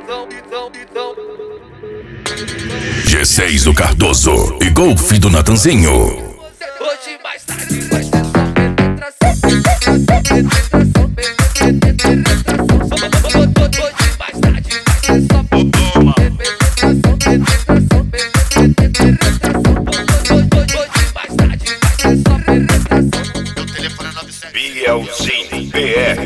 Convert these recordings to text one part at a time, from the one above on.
G6 do Cardoso e Golfe do Natanzinho. Hoje mais tarde vai ser só penetração. Hoje mais tarde vai ser só penetração. Hoje mais tarde vai ser só penetração. Meu telefone é 97 Bielzinho PR.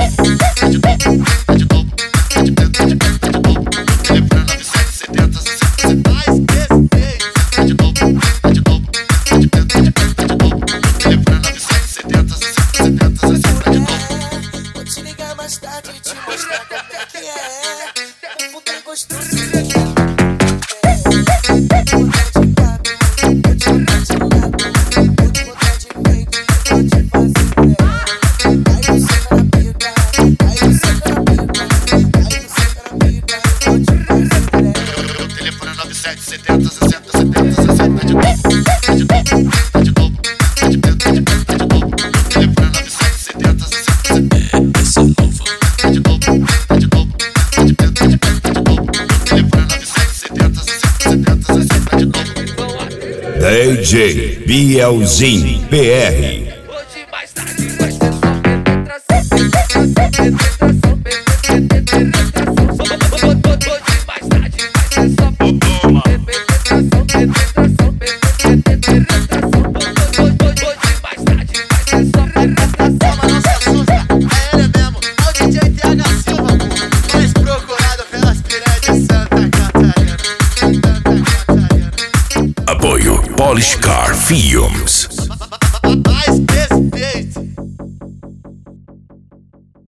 DJ Bielzinho PR. Hoje mais tarde vai ser só penetração. Hoje mais tarde vai ser só penetração. Hoje mais tarde vai ser só penetração. Mas não se assusta, é ele mesmo, é o DJ TH Silva, mais procurado pelas piranhas de Santa Catarina. Apoio Polish Car Films.